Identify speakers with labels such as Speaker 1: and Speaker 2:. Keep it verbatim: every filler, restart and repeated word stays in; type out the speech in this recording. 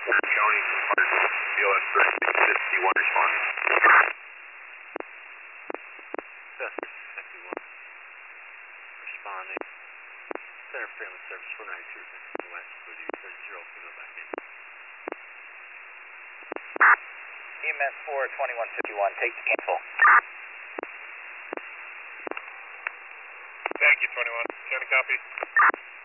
Speaker 1: County, B O S thirty-six fifty-one responding.
Speaker 2: fifty-one. Responding. Center Family Service four ninety-two West, with you thirty zero, go back in.
Speaker 3: E M S four twenty-one fifty-one, take the cancel.
Speaker 1: Thank you, twenty-one. Can I copy?